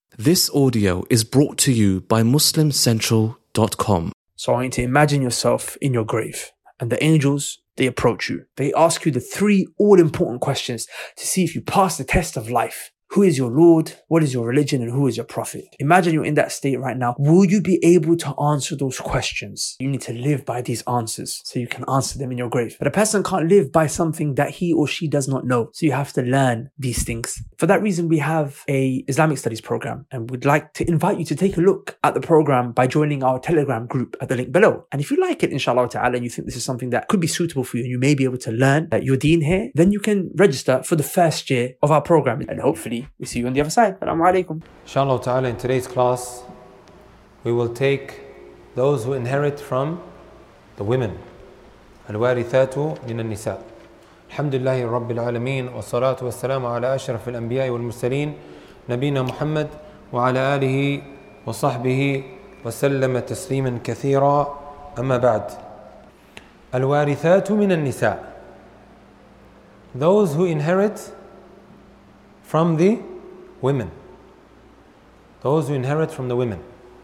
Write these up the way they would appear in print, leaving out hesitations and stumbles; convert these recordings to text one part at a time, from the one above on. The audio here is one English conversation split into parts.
This audio is brought to you by MuslimCentral.com. So I want you to imagine yourself in your grave, and the angels, they approach you. They ask you the three all-important questions to see if you pass the test of life. Who is your Lord? What is your religion? And who is your prophet? Imagine you're in that state right now. Will you be able to answer those questions? You need to live by these answers so you can answer them in your grave. But a person can't live by something that he or she does not know. So you have to learn these things. For that reason, we have a Islamic studies program, and we'd like to invite you to take a look at the program by joining our Telegram group at the link below. And if you like it, inshallah ta'ala, and you think this is something that could be suitable for you, and you may be able to learn your deen here, then you can register for the first year of our program. And hopefully, we see you on the other side. Assalamu alaikum. Inshallah ta'ala, in today's class, we will take those who inherit from the women. Al-warithatu min al-nisa. Alhamdulillahi Rabbil Alameen. Wa salatu wa salamu ala ashraf al-anbiya wal mursaleen. Nabina Muhammad wa ala alihi wa sahbihi wa sallama tasliman kathira. Amma ba'd. Al-warithatu min al-nisa. Those who inherit from the women. Those who inherit from the women.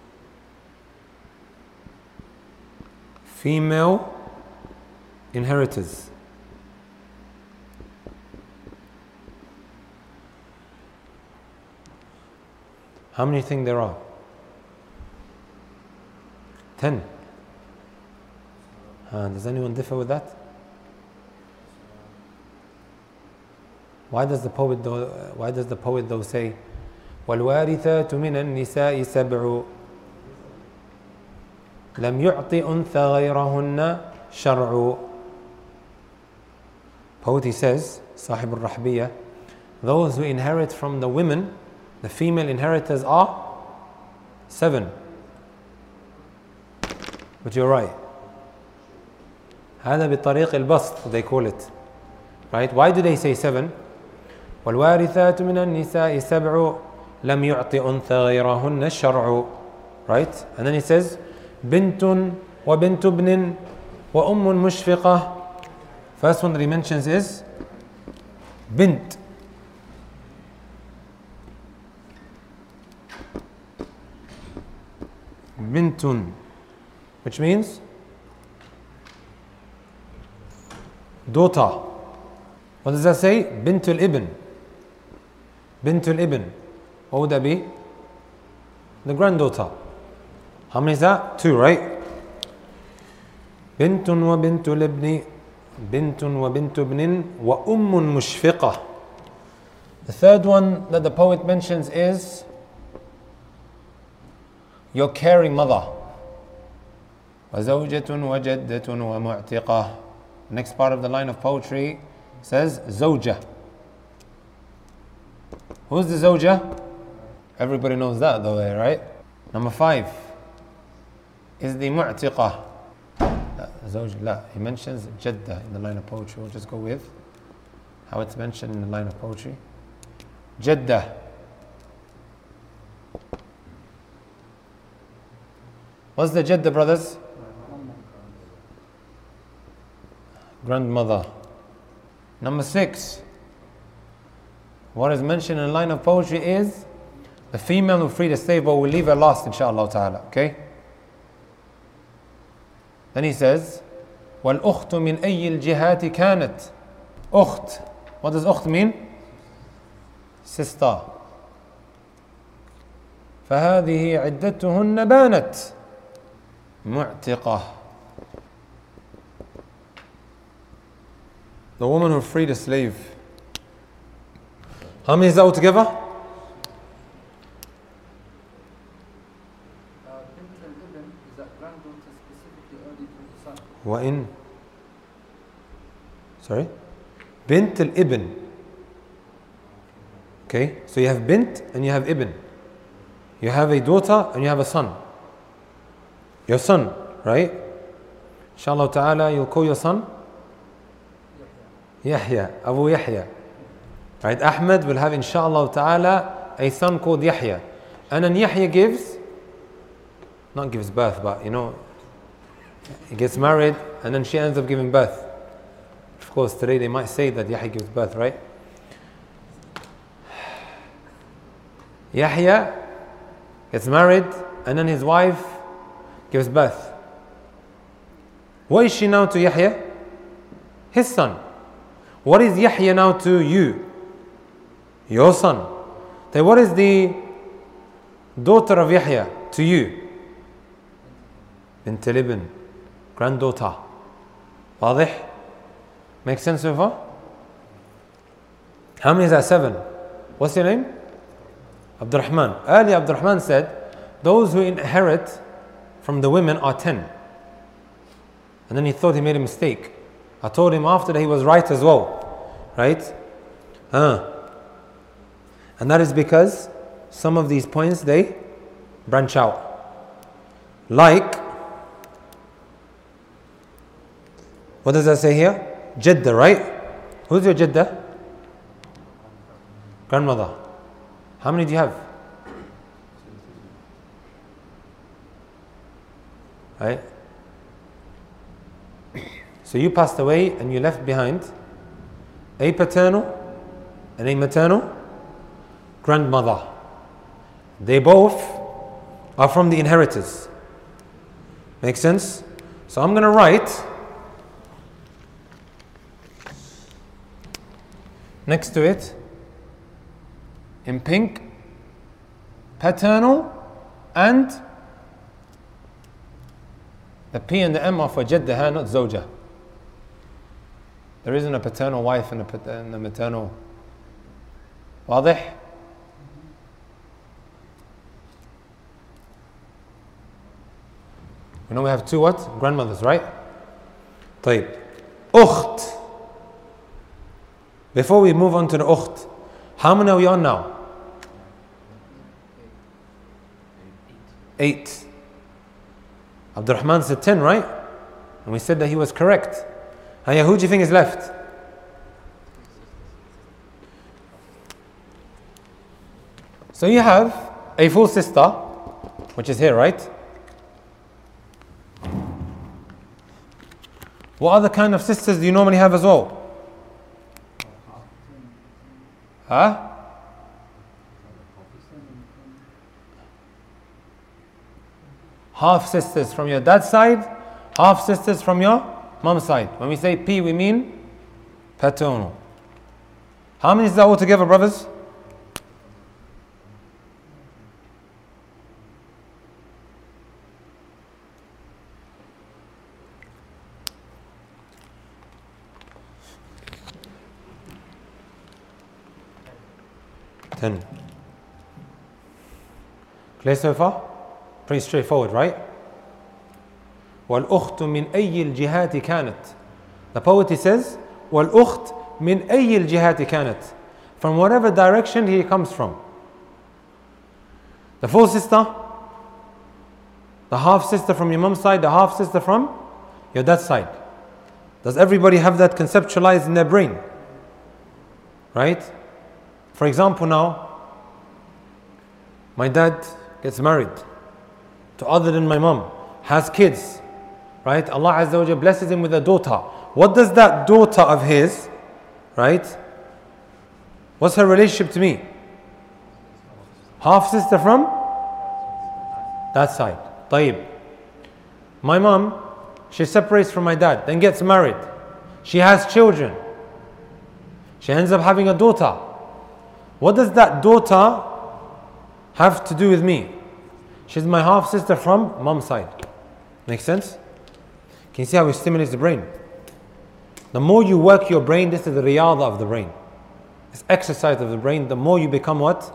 Female inheritors. How many think there are? 10. Does anyone differ with that? Why does the poet though say وَالْوَارِثَاتُ مِنَ النِّسَاءِ سَبْعُ لَمْ يُعْطِ أُنْثَ غَيْرَهُنَّ شَرْعُ. Poet, he says, Sahib al-Rahbiyah, those who inherit from the women, the female inheritors are 7. But you're right. هذا بطريق البسط, they call it. Right? Why do they say 7? وَالْوَارِثَاتُ مِنَ النِّسَاءِ سَبْعُ لَمْ يُعْطِ أُنْثَ غَيْرَهُنَّ الشَّرْعُ. Right? And then he says بِنْتٌ وَبِنْتُ ابْنٍ وَأُمٌّ مُشْفِقَةٌ. First one that he mentions is bint. Bintun, which means daughter. What does that say? Bintul Ibn. Bintul Ibn. What would that be? The granddaughter. How many is that? 2, right? Bintun wa bintul ibni. Bintun wa bintu ibnin wa ummun mushfiqah. The third one that the poet mentions is your caring mother. وَزَوْجَةٌ وَجَدَّةٌ وَمُعْتِقَةٌ. Next part of the line of poetry says Zawja. Who's the Zawja? Everybody knows that though, right? Number 5 is the Mu'tiqah. He mentions Jadda in the line of poetry. We'll just go with how it's mentioned in the line of poetry. Jadda. What's the Jadda, brothers? Grandmother. Number 6, what is mentioned in the line of poetry is the female who freed a slave, but we'll leave her last, inshallah ta'ala, okay? Then he says, وَالْأُخْتُ مِنْ أَيِّ الْجِهَاتِ كَانَتْ. Ukht. What does ukht mean? Sister. فَهَذِهِ عِدَّتُهُنَّ بَانَتْ مُعْتِقَةٌ. The woman who freed a slave. How many is that altogether? وإن Sorry? Bint al-Ibn. Okay, so you have bint and you have ibn. You have a daughter and you have a son. Your son, right? Inshallah ta'ala, you'll call your son Yahya, Abu Yahya. Right? Ahmed will have, inshallah ta'ala, a son called Yahya. And then Yahya not gives birth, but he gets married and then she ends up giving birth. Of course, today they might say that Yahya gives birth, right? Yahya gets married, and then his wife gives birth. What is she now to Yahya? His son. What is Yahya now to you? Your son. Then what is the daughter of Yahya to you? Bint Libn, granddaughter. واضح? Make sense so far? How many is that? 7. What's your name? Abdurrahman. Earlier Abdurrahman said, those who inherit from the women are 10. And then he thought he made a mistake. I told him after that he was right as well. Right? And that is because some of these points, they branch out. Like, what does that say here? Jadda, right? Who's your Jadda? Grandmother. How many do you have? Right? So you passed away and you left behind a paternal and a maternal grandmother. They both are from the inheritors. Make sense? So I'm going to write next to it in pink, paternal, and the P and the M are for Jaddaha, not Zawja. There isn't a paternal wife and a maternal. واضح? We know we have 2 what? Grandmothers, right? طيب. Ukht. Before we move on to the ukht, how many are we on now? 8. Abdurrahman said 10, right? And we said that he was correct. Haya, who do you think is left? So you have a full sister, which is here, right? What other kind of sisters do you normally have as well? Huh? Half sisters from your dad's side, half sisters from your mom's side. When we say P, we mean paternal. How many is that altogether, brothers? Clear so far? Pretty straightforward, right? وَالْأُخْتُ مِنْ أَيِّ الْجِهَاتِ كَانَتْ. The poet says, وَالْأُخْتُ مِنْ أَيِّ الْجِهَاتِ كَانَتْ. From whatever direction he comes from. The full sister, the half sister from your mom's side, the half sister from your dad's side. Does everybody have that conceptualized in their brain? Right? For example now, my dad gets married to other than my mom, has kids, right? Allah Azza wa Jalla blesses him with a daughter. What does that daughter of his, right? What's her relationship to me? Half sister from that side. طيب. My mom, she separates from my dad, then gets married. She has children. She ends up having a daughter. What does that daughter have to do with me? She's my half sister from mom's side. Makes sense? Can you see how it stimulates the brain? The more you work your brain, this is the riyada of the brain. It's exercise of the brain. The more you become what?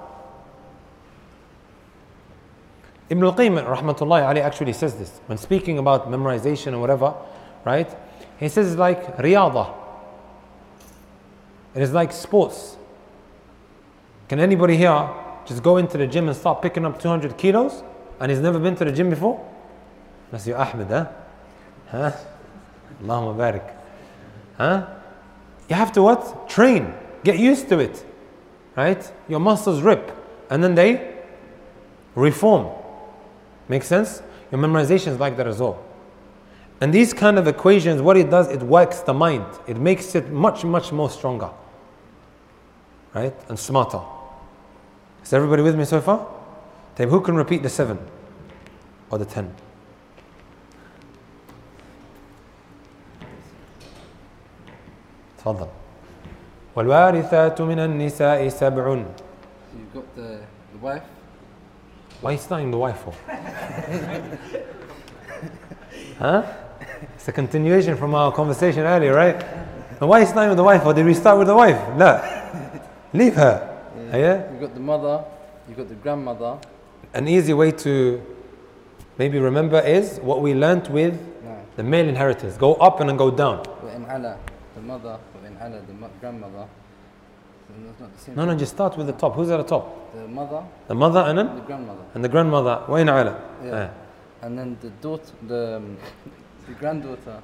Ibn al-Qayyim rahmatullahi alayhi actually says this when speaking about memorization or whatever, right? He says it's like riyada. It is like sports. Can anybody here just go into the gym and start picking up 200 kilos and he's never been to the gym before? That's you Ahmed, huh? Huh? Allahumma barik. Huh? You have to what? Train. Get used to it. Right? Your muscles rip and then they reform. Make sense? Your memorization is like that as well. And these kind of equations, what it does, it works the mind. It makes it much, much more stronger. Right? And smarter. Is everybody with me so far? طيب, who can repeat the 7 or the 10? تفضل. والوارثات من النساء سبع. You've got the wife. Why are you starting the wife for? Huh? It's a continuation from our conversation earlier, right? And why are you starting with the wife, or did we start with the wife? No. Leave her. Yeah? You've got the mother, you've got the grandmother. An easy way to maybe remember is what we learnt with the male inheritors. Go up and then go down. وإن على, the mother, وإن على, the grandmother. That's not the same. No, just start with the top. Who's at the top? The mother. The mother and The then? grandmother. And the grandmother. وين على? Yeah. And then the daughter, the granddaughter.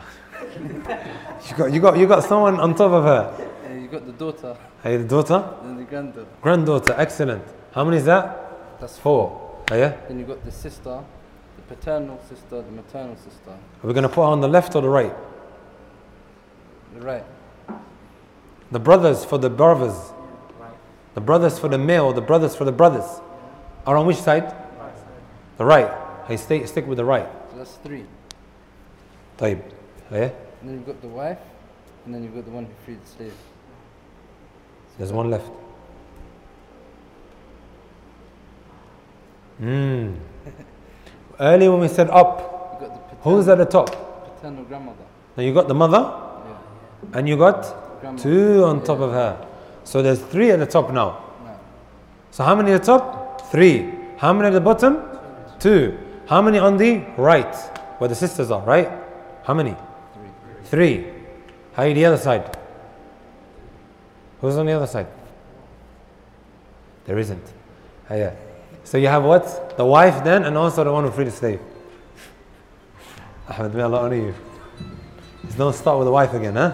You got someone on top of her. You got the daughter. Hey, the daughter? Then the granddaughter. Granddaughter, excellent. How many is that? That's 4. Yeah? Then you got the sister, the paternal sister, the maternal sister. Are we going to put her on the left or the right? The right. The brothers for the brothers. The brothers for the male, the brothers for the brothers. Are on which side? The right. Hey, stick with the right. So that's 3. طيب. Yeah? And then you've got the wife, and then you've got the one who freed the slave. There's one left. Earlier when we said up, You got the who's at the top? paternal grandmother. Now you got the mother, Yeah. and you got Grandmother. 2 on top of her. So there's 3 at the top now. No. So how many at the top? 3. How many at the bottom? 2. How many on the right? Where the sisters are, right? How many? 3. How are the other side? Who's on the other side? There isn't. Yeah. So you have what? The wife then, and also the one who freed the slave. Ahmed, may Allah honor you. Just don't start with the wife again, huh?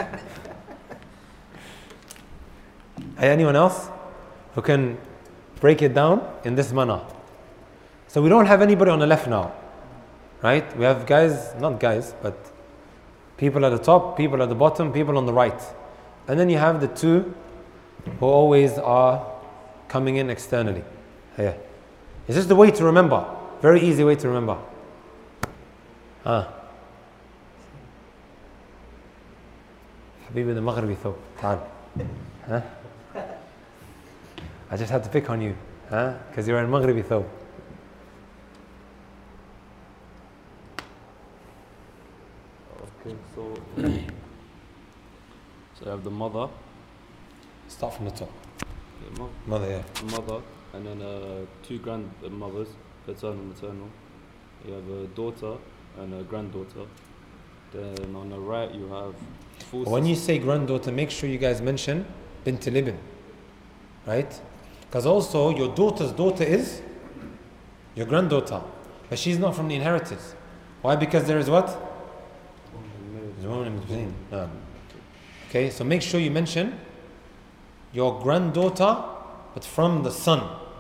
Hey, anyone else who can break it down in this manner? So we don't have anybody on the left now, right? We have guys, not guys, but people at the top, people at the bottom, people on the right. And then you have the 2 who always are coming in externally. Yeah. It's just the way to remember. Very easy way to remember. حبيبي the Maghribi though. تعال. Huh? I just had to pick on you, huh? Because you're in Maghribi though. Okay, so I have the mother. Start from the top. Yeah, Mother, yeah. mother, and then 2 grandmothers, paternal, maternal. You have a daughter and a granddaughter. Then on the right you have 4 When you say granddaughter, make sure you guys mention Bint Libn, right? Because also your daughter's daughter is your granddaughter, but she's not from the inheritance. Why? Because there is what? There's a woman in between. Okay, so make sure you mention your granddaughter, but from the son.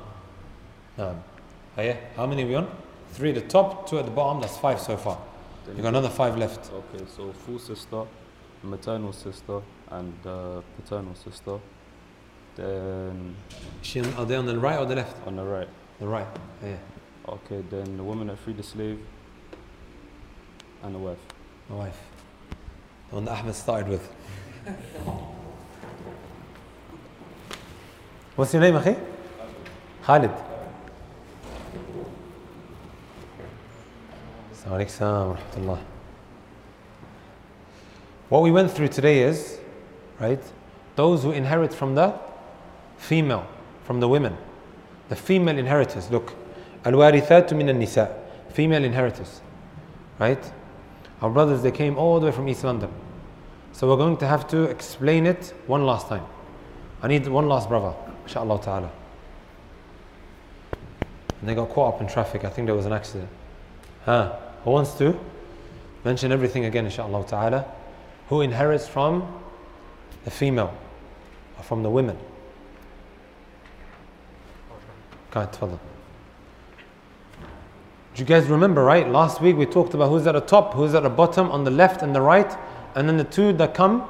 How many are we on? 3 at the top, 2 at the bottom. That's 5 so far. You got another 5 left. Okay, so full sister, maternal sister, and paternal sister. Then Are they on the right or the left? on the right. The right. Yeah. Okay, then the woman that freed the slave, and the wife. My wife. The one that Ahmed started with. What's your name, Akhi? Khalid. Assalamu alaikum wa rahmatullah. What we went through today is, right, those who inherit from the female, from the women. The female inheritors. Look, al-warithatu min al-nisa. Female inheritors. Right? Our brothers, they came all the way from East London. So we're going to have to explain it one last time. I need one last brother, inshaAllah ta'ala. And they got caught up in traffic. I think there was an accident. Who wants to mention everything again, inshaAllah ta'ala? Who inherits from the female, or from the women? Go ahead, tafadhal. Do you guys remember, right? Last week we talked about who's at the top, who's at the bottom, on the left and the right, and then the 2 that come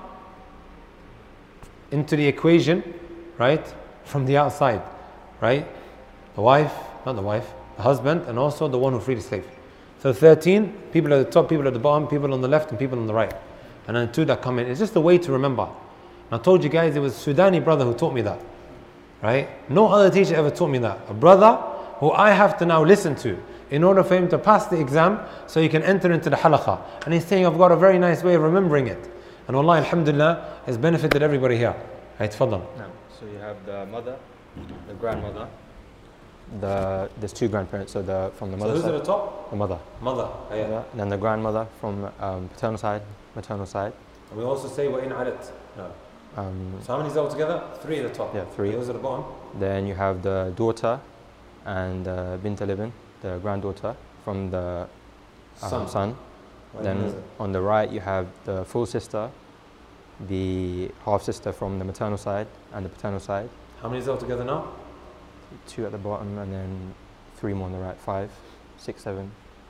into the equation, right? From the outside, right? The wife, not the wife, the husband, and also the one who freed a slave. So 13, people at the top, people at the bottom, people on the left, and people on the right. And then 2 that come in. It's just a way to remember. And I told you guys, it was a Sudani brother who taught me that. Right? No other teacher ever taught me that. A brother who I have to now listen to in order for him to pass the exam so he can enter into the halaqah. And he's saying, I've got a very nice way of remembering it. And wallahi, alhamdulillah, it's benefited everybody here. Right, tafadhal. So you have the mother, the grandmother, there's 2 grandparents, so from the mother who's side. at the top? The mother. Mother. Yeah. And then the grandmother from paternal side, maternal side. And we also say وَإِنْ عَلَتْ. No. So how many is altogether? 3 at the top. Yeah, 3. Those at the bottom. Then you have the daughter and Bint al-Ibn, the granddaughter from the son. Then on the right you have the full sister, the half sister from the maternal side and the paternal side. How many is altogether now? 2 at the bottom and then 3 more on the right. 5, 6, 7,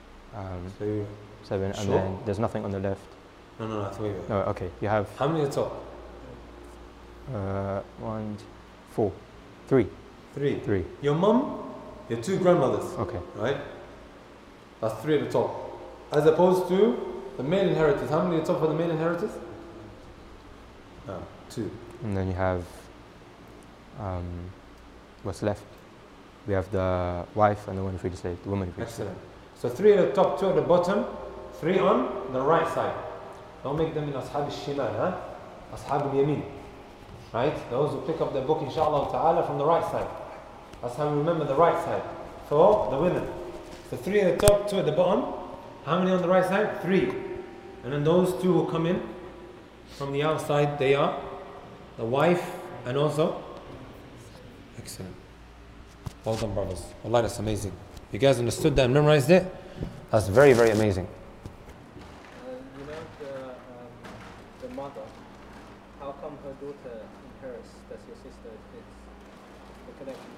7, and then there's nothing on the left. No, 3. No, okay. You have How many at the top? 1, 4, 3. 3. Your mum, your 2 grandmothers. Okay. Right? That's 3 at the top. As opposed to the male inheritors. How many at the top for the male inheritors? 2. And then you have what's left. We have the wife and the one who freed the slave. The woman who freed the slave. Excellent. So 3 at the top, 2 at the bottom, 3 on the right side. Don't make them in ashab al-shimal, huh? Ashab al-yamin. Right? Those who pick up their book, inshallah ta'ala, from the right side. That's how we remember the right side for the women. So 3 at the top, 2 at the bottom. How many on the right side? 3. And then those 2 who come in from the outside, they are the wife and also. Excellent. Well done, brothers. Wallahi, that's amazing. You guys understood that and memorized it? That's very, very amazing. You know the mother, how come her daughter inherits? That's your sister. It's the connection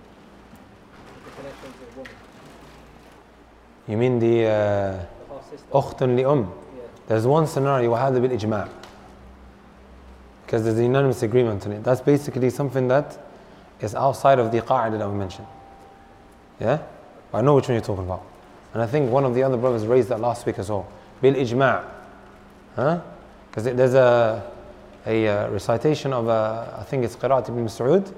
is a woman. You mean the half sister. أخت لأم? Yeah. There's one scenario, وهذا بالإجماع. Because there's a unanimous agreement on it. That's basically something that is outside of the qa'ida that we mentioned. Yeah? I know which one you're talking about. And I think one of the other brothers raised that last week as well. Bil ijma'. Huh? Because there's a recitation of, I think it's Qira'at ibn Mas'ud.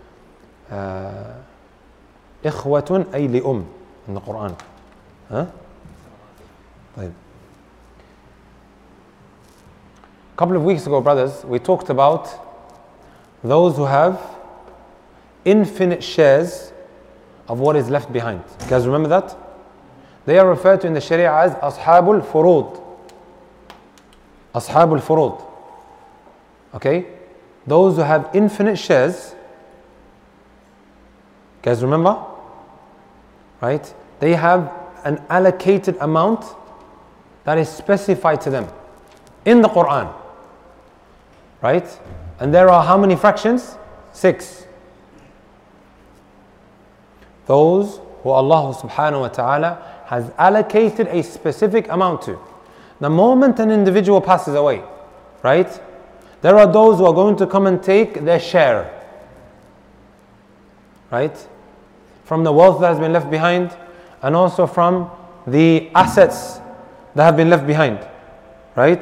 إخوة أي لأم in the Quran. Huh? طيب. A couple of weeks ago, brothers, we talked about those who have infinite shares of what is left behind. You guys remember that? They are referred to in the Sharia as Ashabul Furud. Ashabul Furud. Okay? Those who have infinite shares. You guys remember? Right? They have an allocated amount that is specified to them in the Quran. Right? And there are how many fractions? 6. Those who Allah subhanahu wa ta'ala has allocated a specific amount to. The moment an individual passes away, right? There are those who are going to come and take their share. Right? From the wealth that has been left behind and also from the assets that have been left behind. Right?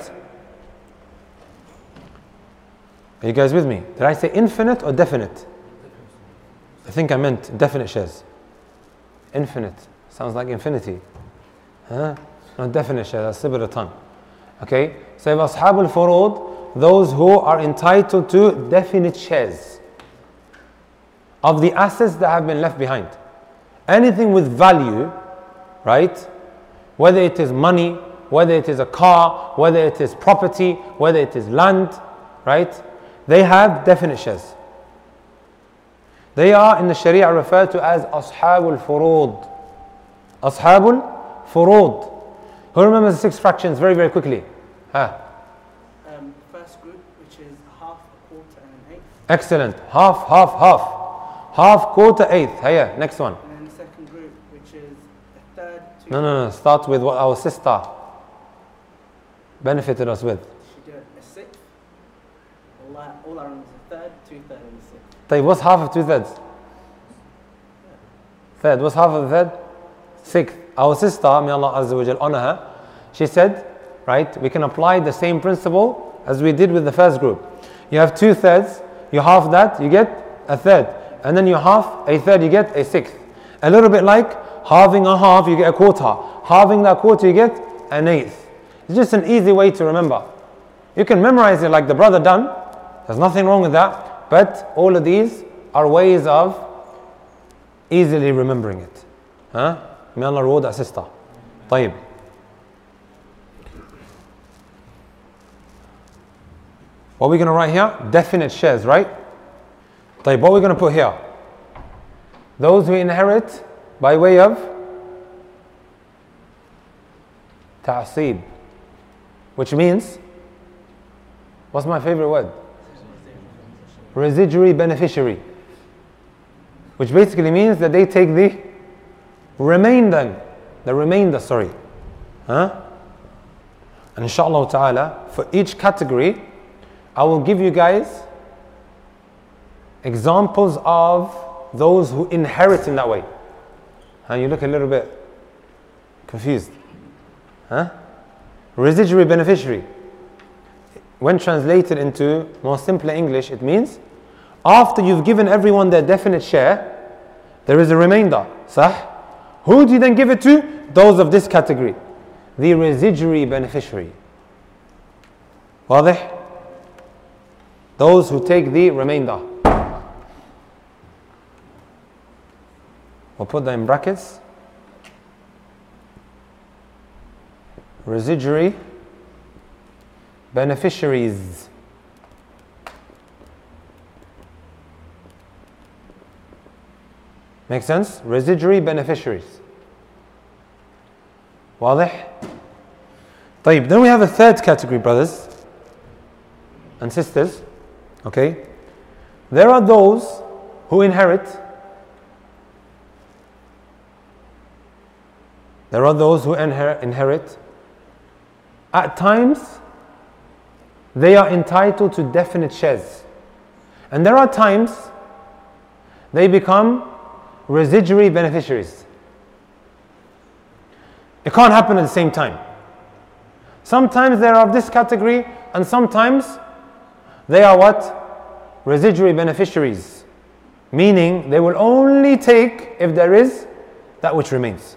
Are you guys with me? Did I say infinite or definite? I think I meant definite shares. Infinite. Sounds like infinity. Huh? Not definite shares, that's sibir ton. Okay? So if Ashabul Furud, those who are entitled to definite shares of the assets that have been left behind. Anything with value, right? Whether it is money, whether it is a car, whether it is property, whether it is land, right? They have definite shares. They are in the Sharia referred to as Ashabul Furud. Ashabul Furud. Who remembers the 6 fractions very, very quickly? First group, which is half, a quarter, and an eighth. Excellent. Half, half, half. Half, quarter, eighth. Hiya, next one. And then the second group, which is a third, two. No. Start with what our sister benefited us with. She did a sixth. All around is a third, 2/3, and a sixth. طيب, what's half of 2/3? Third. What's half of the third? Sixth. Our sister, may Allah Azza wa Jal honor her, she said, right, we can apply the same principle as we did with the first group. You have 2/3, you half that, you get a third. And then you half a third, you get a sixth. A little bit like halving a half, you get a quarter. Halving that quarter, you get an eighth. It's just an easy way to remember. You can memorize it like the brother done. There's nothing wrong with that. But all of these are ways of easily remembering it. Huh? May Allah reward that sister. طيب. What are we going to write here? Definite shares, right? طيب, what are we going to put here? Those who inherit by way of ta'asib, which means, what's my favorite word? Residuary beneficiary, which basically means that they take the remainder, huh? And inshallah ta'ala, for each category, I will give you guys examples of those who inherit in that way. And you look a little bit confused. Huh? Residuary beneficiary. When translated into more simpler English, it means after you've given everyone their definite share, there is a remainder. Sah? Who do you then give it to? Those of this category. The residuary beneficiary. واضح? Those who take the remainder. We'll put that in brackets. Residuary beneficiaries. Make sense? Residuary beneficiaries. واضح? طيب, then we have a third category, brothers and sisters. Okay? There are those who inherit. There are those who inherit. At times, they are entitled to definite shares. And there are times they become residuary beneficiaries. It can't happen at the same time. Sometimes they are of this category, and sometimes they are what? Residuary beneficiaries. Meaning they will only take if there is that which remains.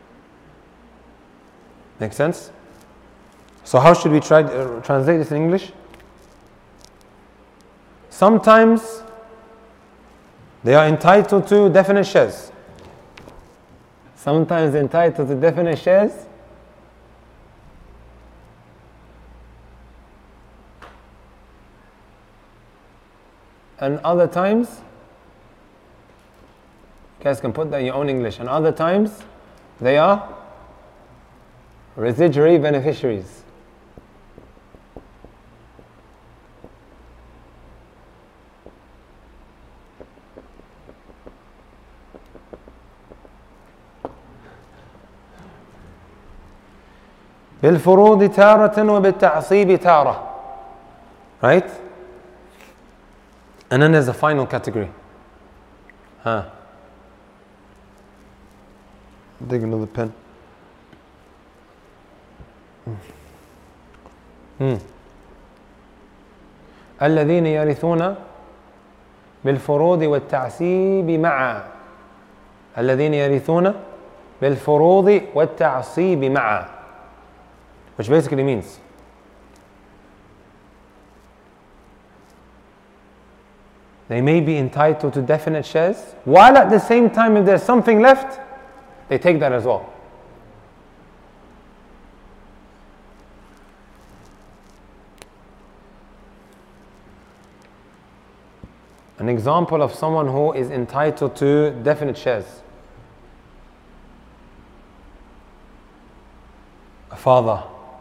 Make sense? So how should we try translate this in English? Sometimes they are entitled to definite shares. Sometimes entitled to definite shares. And other times, you guys can put that in your own English. And other times, they are residuary beneficiaries. بالفروض تارة وبالتعصيب تارة. Right? And then there's the final category. Take another pen. الذين يرثون بالفروض والتعصيب معا. الذين يرثون بالفروض والتعصيب معا. Which basically means they may be entitled to definite shares, while at the same time, if there's something left, they take that as well. An example of someone who is entitled to definite shares. A father.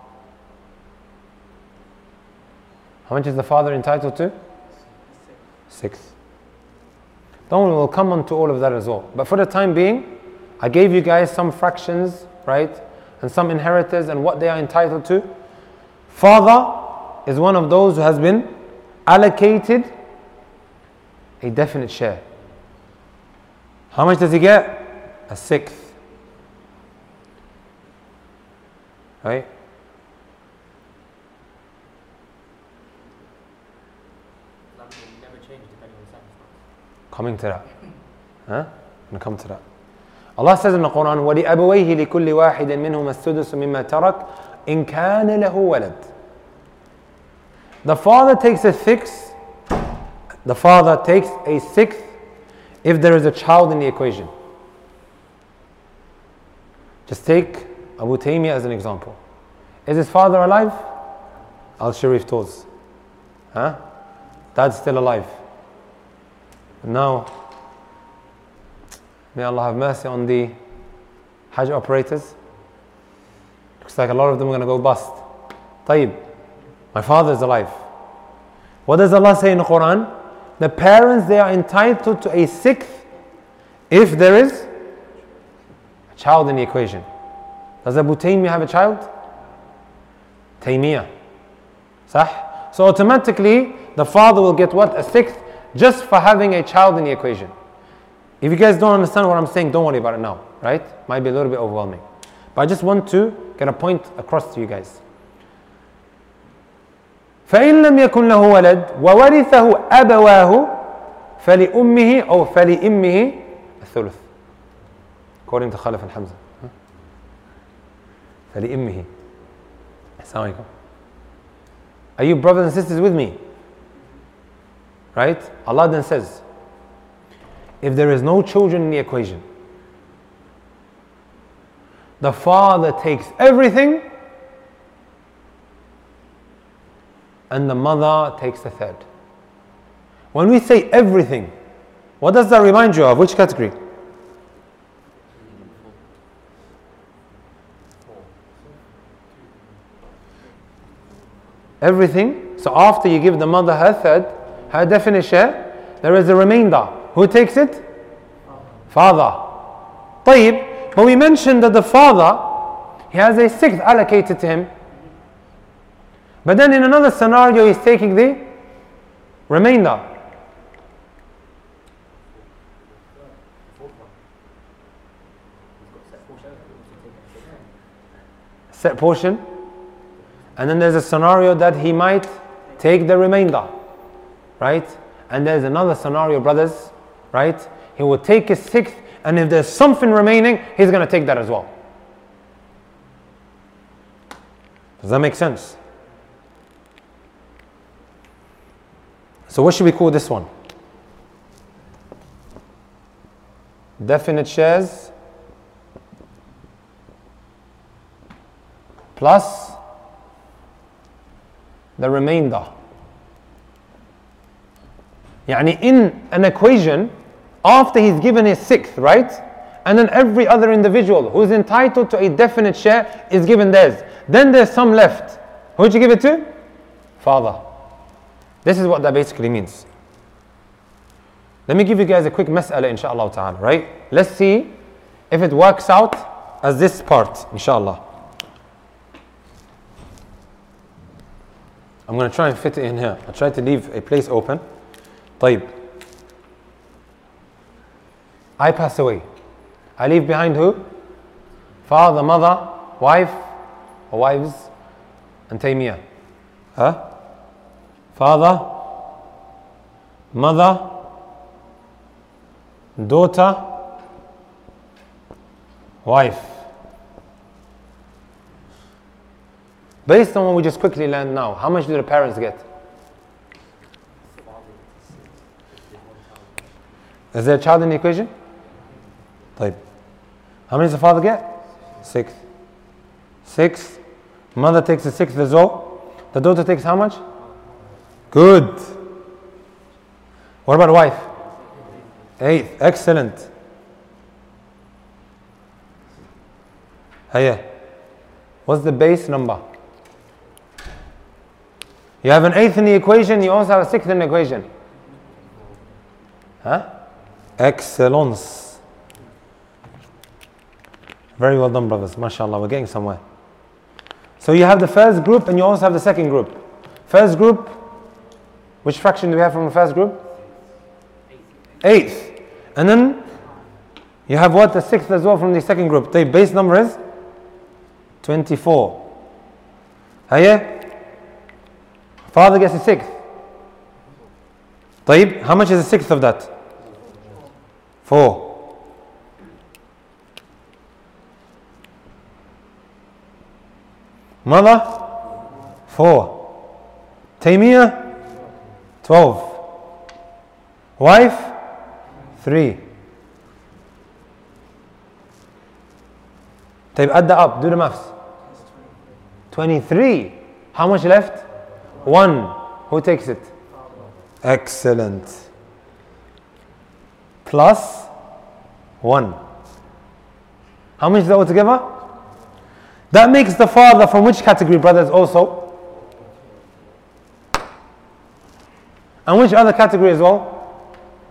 How much is the father entitled to? 6. Don't worry, we'll come on to all of that as well. But for the time being, I gave you guys some fractions, right? And some inheritors and what they are entitled to. Father is one of those who has been allocated a definite share. How much does he get? a sixth. Right? Coming to that. Huh? I'm going to come to that. Allah says in the Quran, وَلِأَبَوَيْهِ لِكُلِّ وَاحِدٍ مِّنْهُمَ السُّدُسُ مِمَّا تَرَكَ إِنْ كَانَ لَهُ وَلَدٍ. The father takes a sixth. The father takes a sixth if there is a child in the equation. Just take Abu Taymiyyah as an example. Is his father alive? Al-Sharif Toz. Huh? Dad's still alive. Now, may Allah have mercy on the Hajj operators. Looks like a lot of them are going to go bust. Tayyib, my father is alive. What does Allah say in the Quran? The parents, they are entitled to a sixth if there is a child in the equation. Does Abu Taymiyyah have a child? Taymiyyah. Sah? So automatically, the father will get what? A sixth just for having a child in the equation. If you guys don't understand what I'm saying, don't worry about it now, right? Might be a little bit overwhelming. But I just want to get a point across to you guys. فإن لم يكن له ولد وورثه أبواه فلأمه أو فلإمه الثلث. According to Khalaf al-Hamza. فلإمه. Assalamu alaikum. Are you brothers and sisters with me? Right? Allah then says, if there is no children in the equation, the father takes everything and the mother takes a third. When we say everything, what does that remind you of? Which category? Everything. So after you give the mother her third, her definite share, there is a remainder. Who takes it? Father. طيب, but we mentioned that the father, he has a sixth allocated to him. But then in another scenario, he's taking the remainder. Set portion. And then there's a scenario that he might take the remainder. Right? And there's another scenario, brothers. Right? He will take his sixth, and if there's something remaining, he's going to take that as well. Does that make sense? So what should we call this one? Definite shares plus the remainder. Yani in an equation, after he's given his sixth, right? And then every other individual who is entitled to a definite share is given theirs. Then there's some left. Who did you give it to? Father. This is what that basically means. Let me give you guys a quick mas'ala, inshallah ta'ala, right? Let's see if it works out as this part, inshallah. I'm going to try and fit it in here. I'll try to leave a place open. طيب. I pass away. I leave behind who? Father, mother, wife, or wives, and Taymiyyah. Huh? Father, mother, daughter, wife. Based on what we just quickly learned now, how much do the parents get? Is there a child in the equation? طيب. How many does the father get? 6. 6. Mother takes a sixth as well. The daughter takes how much? Good. What about wife? 8. Excellent. Hiya. What's the base number? You have an 8th in the equation, you also have a 6th in the equation. Huh? Excellence. Very well done, brothers. MashaAllah, we're getting somewhere. So you have the first group and you also have the second group. First group, which fraction do we have from the first group? 8th. And then You have what? The sixth as well from the second group. The base number is 24. Hayya? Father gets a sixth. طيب, how much is a sixth of that? 4. Mother? 4. Taymiyyah? 12. Wife? 3. طيب, add that up, do the maths. 23. How much left? 1. Who takes it? Excellent. Plus 1. How much is that altogether? That makes the father from which category, brothers, also? And which other category as well?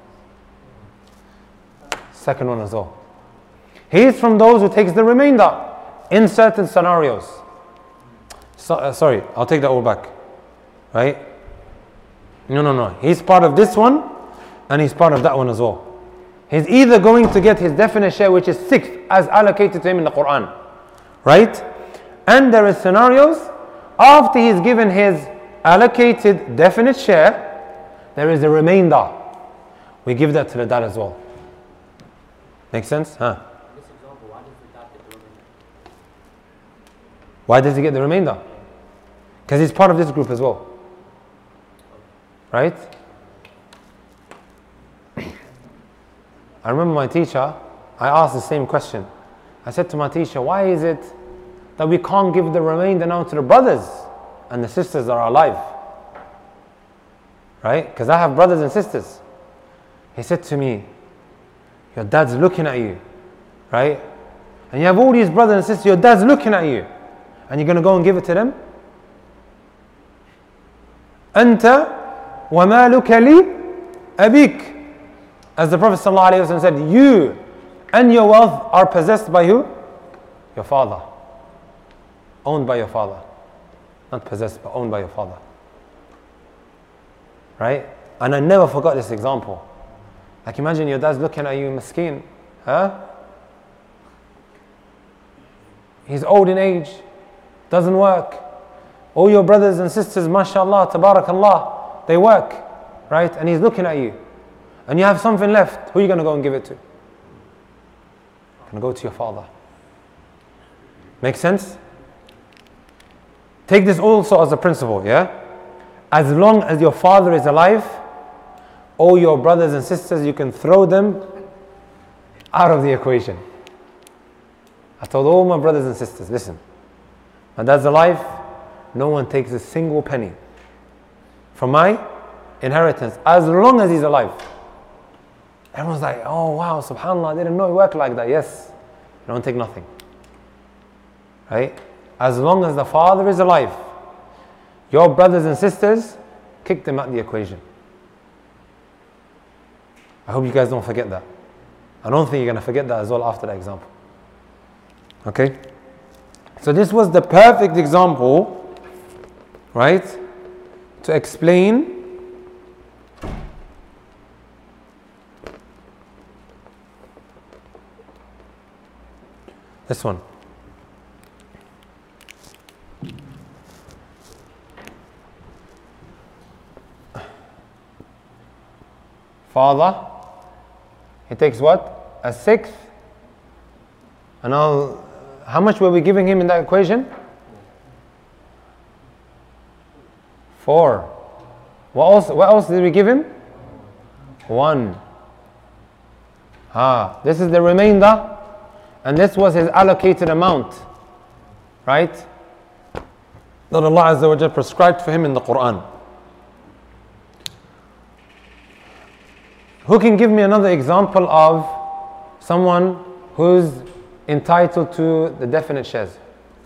Second one as well. He is from those who takes the remainder in certain scenarios. Sorry, I'll take that all back. Right? No. He's part of this one and he's part of that one as well. He's either going to get his definite share, which is 6th, as allocated to him in the Quran. Right? And there is scenarios after he's given his allocated definite share, there is a remainder. We give that to the dad as well. Make sense? Huh? Why does he get the remainder? Because he's part of this group as well. Right? I remember my teacher, I asked the same question. I said to my teacher, why is it that we can't give the remainder now to the brothers and the sisters that are alive? Right? Because I have brothers and sisters. He said to me, your dad's looking at you. Right? And you have all these brothers and sisters, your dad's looking at you. And you're going to go and give it to them? Anta wa maluka li abik. As the Prophet ﷺ said, you and your wealth are possessed by who? Your father. Owned by your father. Not possessed, but owned by your father. Right? And I never forgot this example. Like, imagine your dad's looking at you, maskeen. Huh? He's old in age. Doesn't work. All your brothers and sisters, mashallah, tabarakallah, they work. Right? And he's looking at you. And you have something left. Who are you going to go and give it to? You're going to go to your father. Make sense? Take this also as a principle, yeah? As long as your father is alive, all your brothers and sisters, you can throw them out of the equation. I told all my brothers and sisters, listen, my dad's alive, no one takes a single penny from my inheritance as long as he's alive. Everyone's like, oh wow, subhanAllah, I didn't know it worked like that. Yes, you don't take nothing. Right? As long as the father is alive, your brothers and sisters, kick them out the equation. I hope you guys don't forget that. I don't think you're going to forget that as well after that example. Okay? So this was the perfect example, right, to explain this one. Father, he takes what? A 6th. And now, how much were we giving him in that equation? 4. What else did we give him? 1. This is the remainder. And this was his allocated amount. Right? That Allah Azza wa Jal prescribed for him in the Quran. Who can give me another example of someone who's entitled to the definite shares?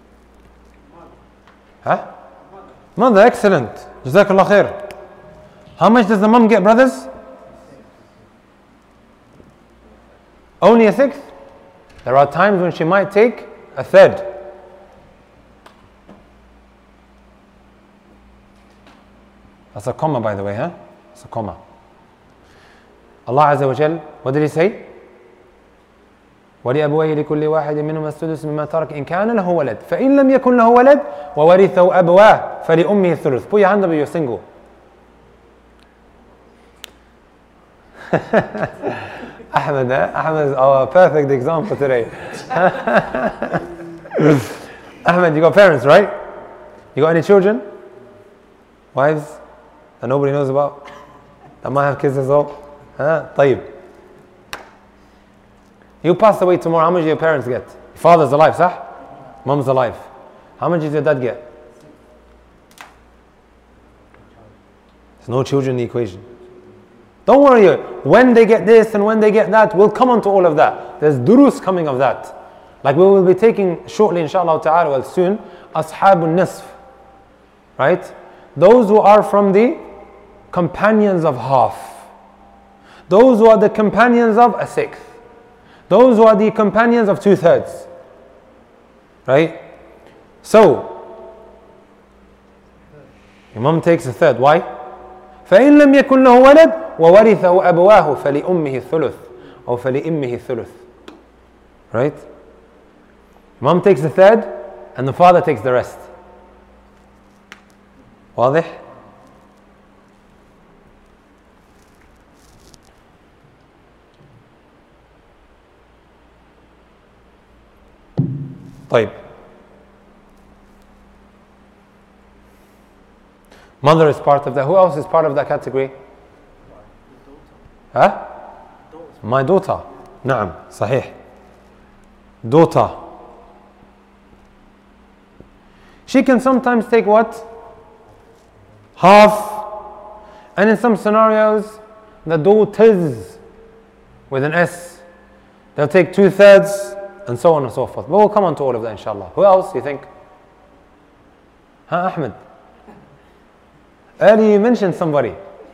Huh? Mother, excellent. Jazakallah khair. How much does the mom get, brothers? Only a 6th? There are times when she might take a 3rd. That's a comma, by the way, huh? It's a comma. Allah Azza wa Jal, what did he say? ولأبويه لكل واحد منهما السدس مما ترك إن كان له ولد فإن لم يكن له ولد وورثه أبواه فلأمه الثلث. Put your hand up if you're single. Ahmed is our perfect example today. Ahmed, you got parents, right? You got any children? Wives that nobody knows about? That might have kids as well? طيب. You pass away tomorrow, how much do your parents get? Your father's alive, صح? Mom's alive. How much does your dad get? There's no children in the equation. Don't worry, when they get this and when they get that, we'll come on to all of that. There's durus coming of that. Like we will be taking shortly, inshallah ta'ala, well soon, Ashabun Nisf. Right? Those who are from the companions of half. Those who are the companions of a sixth. Those who are the companions of 2/3. Right? So, Imam takes a third. Why? فإن لم يكن له ولد وورثه أبواه فلأمه الثلث أو فلأمه الثلث. Right? Mom takes the third and the father takes the rest. واضح؟ طيب. Mother is part of that. Who else is part of that category? Huh? My daughter. نعم صحيح. Daughter. She can sometimes take what? Half. And in some scenarios, the daughters with an S, they'll take 2/3 and so on and so forth. But we'll come on to all of that inshallah. Who else you think? Ahmed? Earlier you mentioned somebody.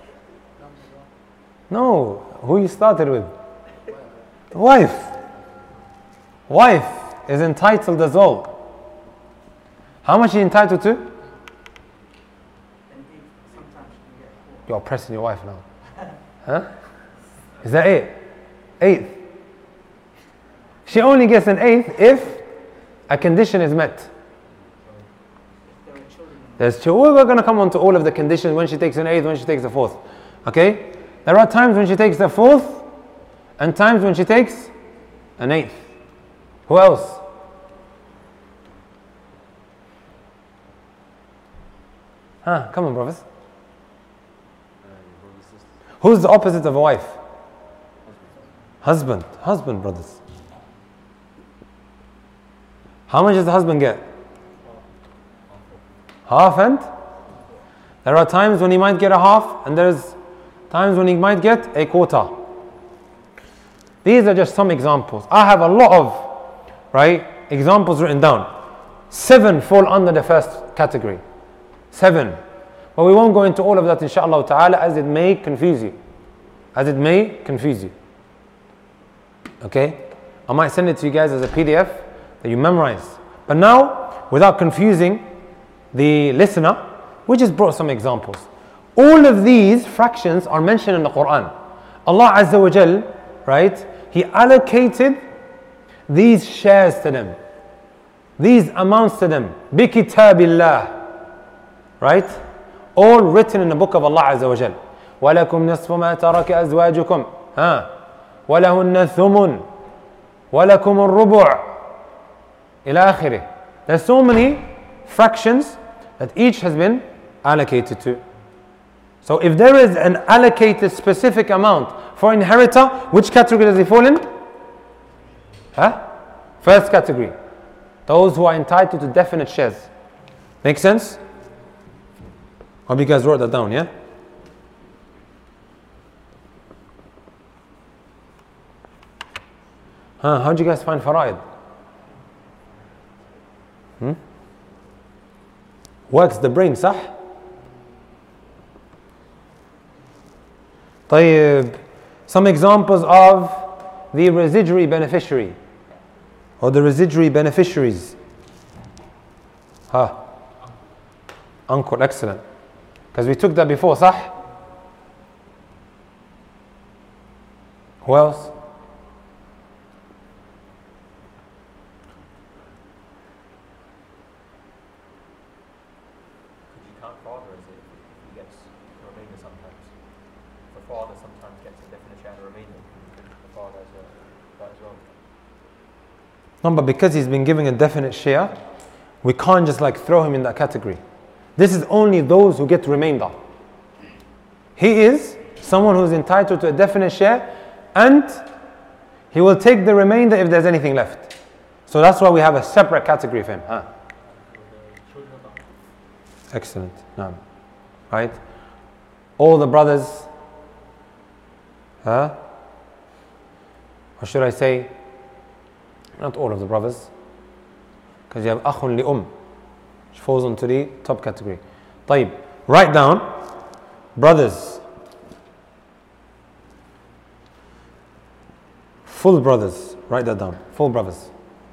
No, who you started with? Wife. Wife is entitled as well. How much is he entitled to? You're pressing your wife now. Huh? Is that it? Eighth. She only gets an eighth if a condition is met. We're going to come on to all of the conditions when she takes an eighth, when she takes a fourth. Okay? There are times when she takes the fourth and times when she takes an eighth. Who else? Come on, brothers. Who's the opposite of a wife? Husband. Husband, brothers. How much does the husband get? Half and? There are times when he might get a half and there's times when he might get a quarter. These are just some examples. I have a lot of, examples written down. 7 fall under the first category. 7. But we won't go into all of that inshallah ta'ala as it may confuse you. Okay? I might send it to you guys as a PDF that you memorize. But now, without confusing the listener, we just brought some examples. All of these fractions are mentioned in the Quran. Allah Azza wa Jal, He allocated these shares to them, these amounts to them, بِكِتَابِ اللَّهِ, all written in the book of Allah Azza wa Jal. وَلَكُمْ نَصْفُ مَا تَرَكَ أَزْوَاجُكُمْ وَلَهُنَّ الثُّمُنُ وَلَكُمُ الرُّبُعُ إلى آخره. There's so many fractions that each has been allocated to. So if there is an allocated specific amount for inheritor, which category does he fall in? First category. Those who are entitled to definite shares. Make sense? Hope you guys wrote that down, yeah? How'd you guys find fara'id? Works the brain, صح? طيب, some examples of the residuary beneficiary or the residuary beneficiaries. Uncle, excellent. Because we took that before, صح? Who else? father is it if he gets the remainder sometimes? The father sometimes gets a definite share of the remainder. The father has that as well. No, but because he's been given a definite share, we can't just like throw him in that category. This is only those who get remainder. He is someone who's entitled to a definite share, and he will take the remainder if there's anything left. So that's why we have a separate category for him. Huh? Excellent. No. Right? All the brothers, or should I say, not all of the brothers, because you have akhun li which falls into the top category. طيب, write down brothers, full brothers. Write that down. Full brothers.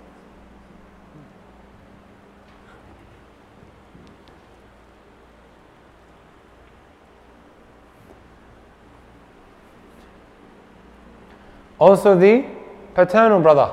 Also the paternal brother.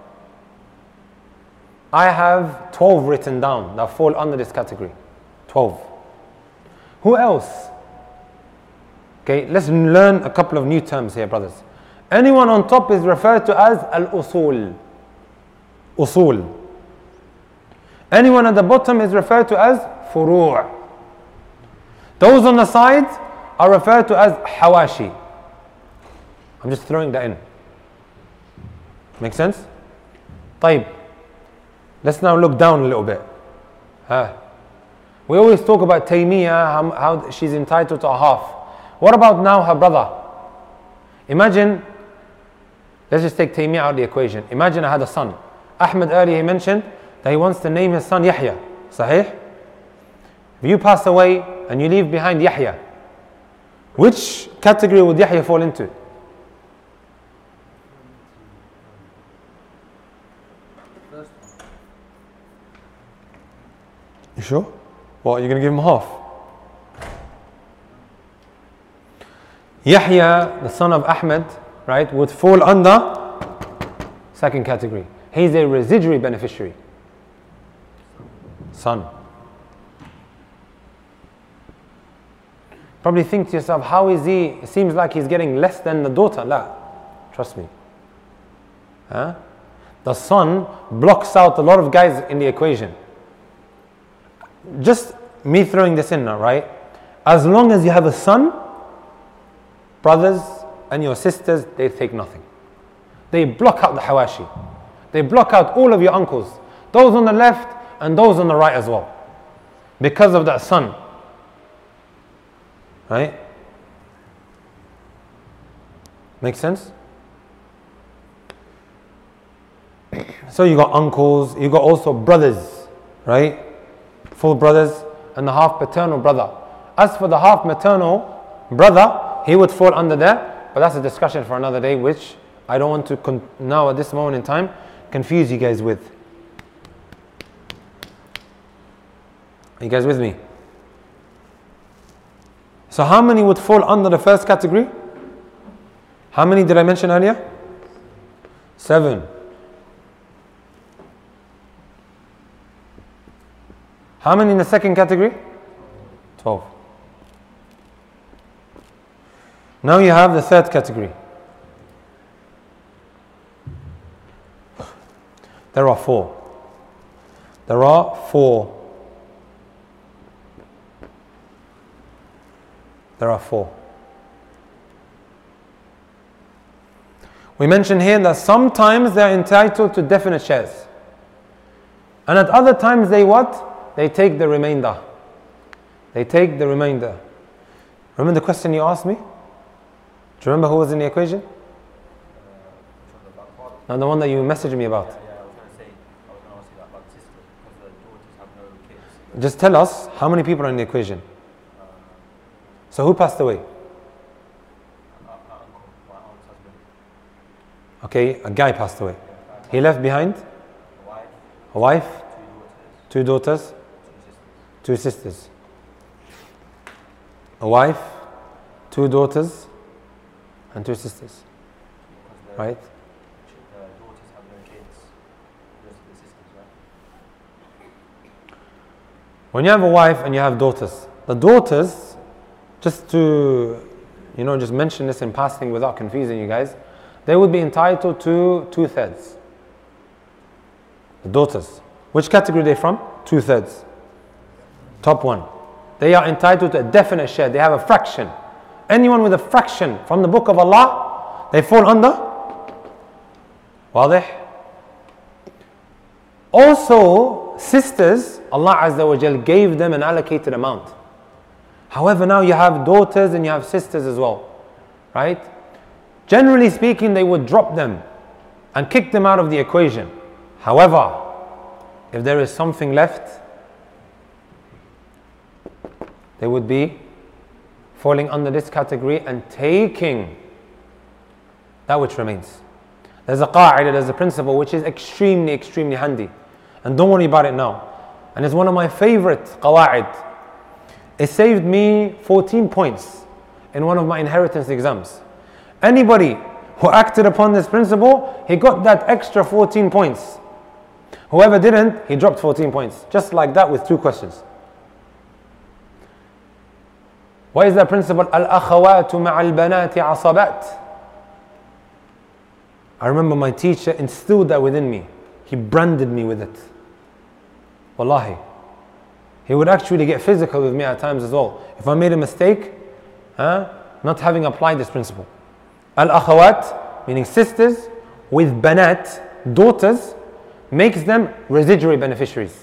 I have 12 written down that fall under this category. 12. Who else? Okay, let's learn a couple of new terms here, brothers. Anyone on top is referred to as al-usul. Usul. Anyone at the bottom is referred to as furu'. Those on the side are referred to as hawashi. I'm just throwing that in. Make sense? طيب. Let's now look down a little bit. We always talk about Taymiyyah, how she's entitled to a half. What about now her brother? Imagine, let's just take Taymiyyah out of the equation. Imagine I had a son. Ahmed earlier he mentioned that he wants to name his son Yahya. Sahih? If you pass away and you leave behind Yahya, which category would Yahya fall into? You sure? What, you're going to give him half? Yahya, the son of Ahmed, right, would fall under second category. He's a residuary beneficiary. Son. Probably think to yourself, how is he? It seems like he's getting less than the daughter. La, trust me. The son blocks out a lot of guys in the equation. Just me throwing this in now, right? As long as you have a son, brothers and your sisters, they take nothing. They block out the hawashi. They block out all of your uncles, those on the left and those on the right as well, because of that son. Right? Make sense? So you got uncles, you got also brothers, right? Full brothers and the half paternal brother. As for the half maternal brother, he would fall under there, but that's a discussion for another day, which I don't want to now at this moment in time confuse you guys with. Are you guys with me? So how many would fall under the first category? How many did I mention earlier? 7. How many in the second category? 12. Now you have the third category. There are 4. There are 4. There are 4. We mentioned here that sometimes they are entitled to definite shares. And at other times they what? They take the remainder. They take the remainder. Remember the question you asked me? Do you remember who was in the equation? No, the one that you messaged me about. Yeah, I was going to ask you that about the sisters, because the daughters have no kids. Just tell us how many people are in the equation. So who passed away? My uncle, my aunt's husband. Okay, a guy passed away. He left behind a wife, 2 daughters, 2 sisters. A wife, 2 daughters, and 2 sisters. Right? The daughters have no kids. Just the sisters, right? When you have a wife and you have daughters, the daughters, just to, just mention this in passing without confusing you guys, they would be entitled to 2/3. The daughters. Which category are they from? 2/3. Top one. They are entitled to a definite share. They have a fraction. Anyone with a fraction from the book of Allah, they fall under. واضح? Also, sisters, Allah Azza wa Jal gave them an allocated amount. However, now you have daughters and you have sisters as well. Right? Generally speaking, they would drop them and kick them out of the equation. However, if there is something left, they would be falling under this category and taking that which remains. There's a qa'idah, there's a principle which is extremely, extremely handy. And don't worry about it now. And it's one of my favorite qawa'id. It saved me 14 points in one of my inheritance exams. Anybody who acted upon this principle, he got that extra 14 points. Whoever didn't, he dropped 14 points. Just like that with 2 questions. What is that principle? Al-akhawatu ma'al banati asabat. I remember my teacher instilled that within me. He branded me with it. Wallahi. He would actually get physical with me at times as well. If I made a mistake, not having applied this principle. Al-akhawat, meaning sisters, with banat, daughters, makes them residuary beneficiaries.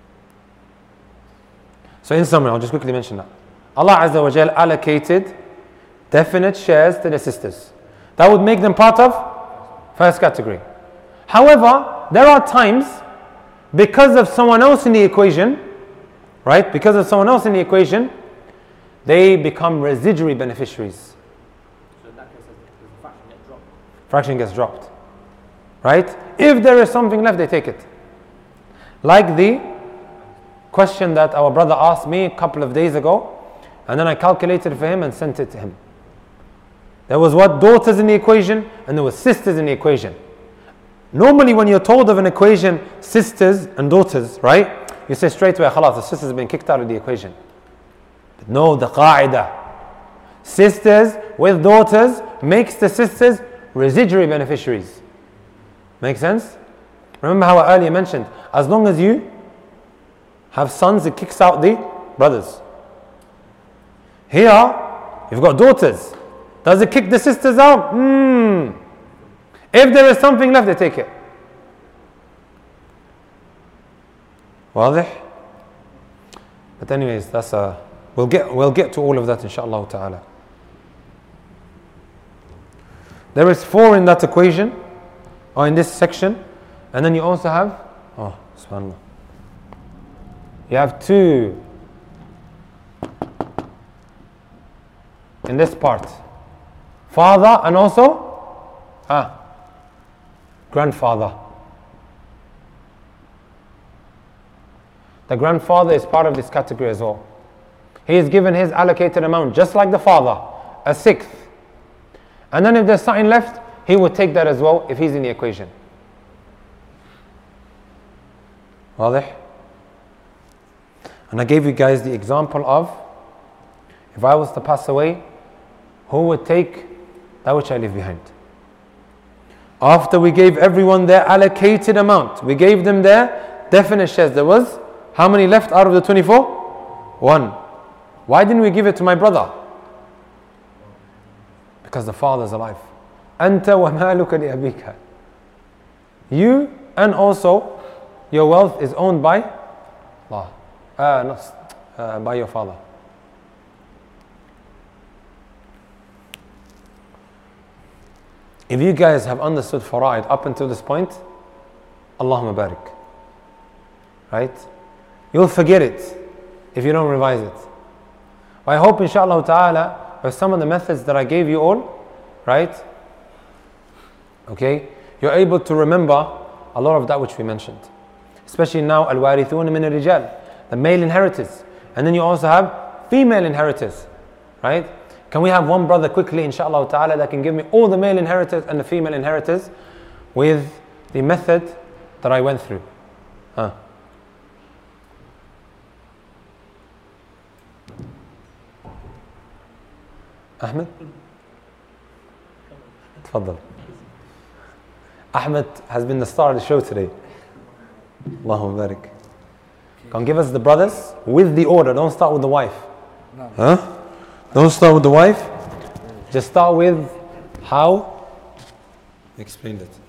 So in summary, I'll just quickly mention that. Allah Azza wa Jal allocated definite shares to the sisters. That would make them part of first category. However, there are times, because of someone else in the equation, right? Because of someone else in the equation, they become residuary beneficiaries. So in that case, does the fraction get dropped? Fraction gets dropped. Right? If there is something left, they take it. Like the question that our brother asked me a couple of days ago, and then I calculated for him and sent it to him. There was what? Daughters in the equation, and there was sisters in the equation. Normally when you're told of an equation, sisters and daughters, right? You say straight away, khalas, the sisters have been kicked out of the equation. But no, the qa'idah. Sisters with daughters makes the sisters residuary beneficiaries. Make sense? Remember how I earlier mentioned, as long as you have sons, it kicks out the brothers. Here, you've got daughters. Does it kick the sisters out? If there is something left, they take it. واضح? But anyways, that's we'll get to all of that inshallah ta'ala. There is 4 in that equation, or in this section, and then you also have, subhanallah, you have 2 in this part, father and also grandfather. The grandfather is part of this category as well. He is given his allocated amount just like the father, a 1/6. And then if there's something left, he would take that as well if he's in the equation. واضح? And I gave you guys the example of, if I was to pass away, who would take that which I leave behind? After we gave everyone their allocated amount, we gave them their definite shares. There was how many left out of the 24? 1. Why didn't we give it to my brother? Because the father's alive. Anta wa maluka li abika. You and also your wealth is owned by Allah, by your father. If you guys have understood fara'id up until this point, Allahumma barik. Right? You'll forget it if you don't revise it. I hope inshallah ta'ala with some of the methods that I gave you all, right? Okay? You're able to remember a lot of that which we mentioned. Especially now, al-warithun min al-rijal, the male inheritors. And then you also have female inheritors. Right? Can we have one brother quickly, inshallah ta'ala, that can give me all the male inheritors and the female inheritors with the method that I went through? Ahmed? Tfaddal. Ahmed has been the star of the show today. Allahumma barik. Come give us the brothers with the order. Don't start with the wife. No. Huh? Don't start with the wife. Just start with how? Explain it.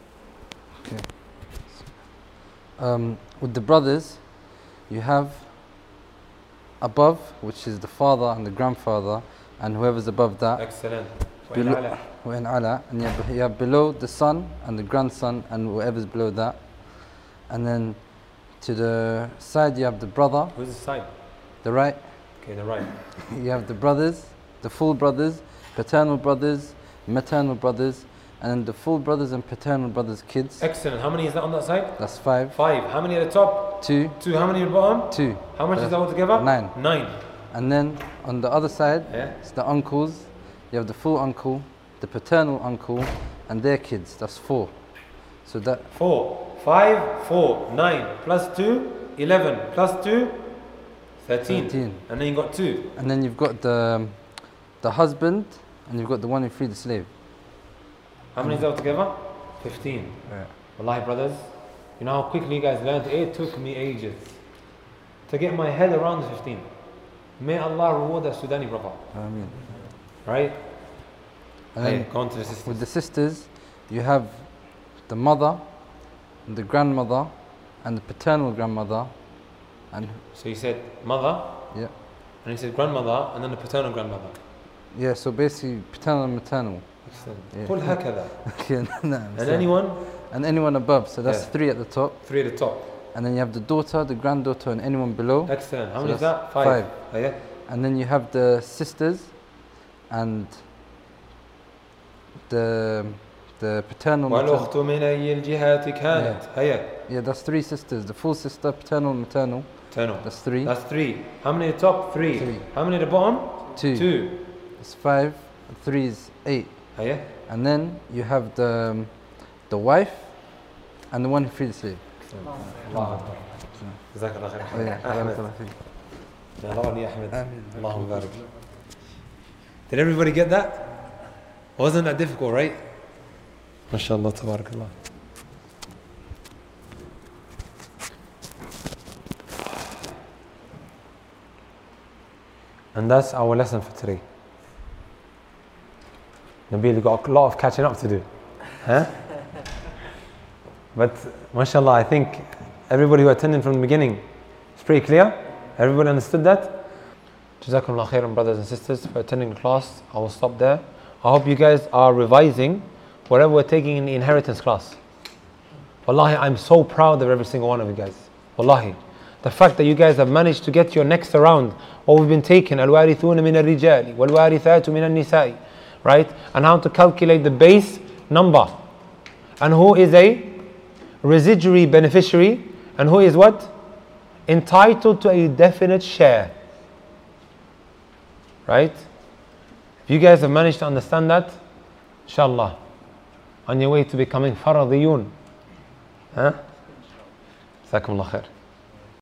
With the brothers, you have above, which is the father and the grandfather, and whoever's above that. Excellent. Below, and you have below the son and the grandson and whoever's below that. And then to the side you have the brother. Who's the side? The right. Okay, the right. You have the brothers, the full brothers, paternal brothers, maternal brothers, and then the full brothers and paternal brothers' kids. Excellent. How many is that on that side? That's 5. 5. How many at the top? 2. 2. How many at the bottom? 2. How much is that altogether? 9. 9. And then on the other side, Yeah. it's the uncles. You have the full uncle, the paternal uncle, and their kids. That's 4. So that 4. 5, 4, 9, plus 2, 11, plus 2, 13. 13. And then you got 2. And then you've got the husband, and you've got the one who freed the slave. How many is that altogether? 15. Right. Wallahi, brothers, you know how quickly you guys learned? It took me ages to get my head around the 15. May Allah reward that Sudani brother. Ameen. Right? And Hey, then go on to the sisters. with the sisters, you have the mother, and the grandmother, and the paternal grandmother, and So you said mother, yeah, and you said grandmother, and then the paternal grandmother. yeah. So basically, paternal and maternal. Excellent. Yeah. Qul hakadha. Okay, no, And anyone? and anyone above. So that's Yeah. 3 at the top, 3 at the top. and then you have the daughter, the granddaughter, and anyone below. Excellent. How So many is that's that? 5. Oh, yeah. And then you have the sisters, and the paternal. والأخت من أي الجهات كانت. هيا. Yeah, that's 3 sisters. The full sister, paternal, maternal. Paternal. That's 3. That's 3. How many at the top? 3. 3. How many at the bottom? 2. 2. It's 5. 3 is 8. هيا. And then you have the wife and the one who freed the slave. الله أكبر. جزاك الله خير. Oh, yeah. أحمد. barakallah feek. نورني أحمد. آمين. اللهم بارك. Did everybody get that? Wasn't that difficult, right? MashaAllah, tabarakallah. And that's our lesson for today. Nabil, you've got a lot of catching up to do. Huh? But mashallah, I think everybody who attended from the beginning, it's pretty clear. Everybody understood that. Jazakumullah khairan, brothers and sisters, for attending the class. I will stop there. I hope you guys are revising whatever we're taking in the inheritance class. Wallahi, I'm so proud of every single one of you guys. Wallahi. The fact that you guys have managed to get your necks around what we've been taking, الوارثون من الرجال والوارثات من النساء, right? And how to calculate the base number. And who is a residuary beneficiary, and who is what? Entitled to a definite share. Right? If you guys have managed to understand that, inshallah, on your way to becoming faradiyun. Huh? Jazakumullah khair.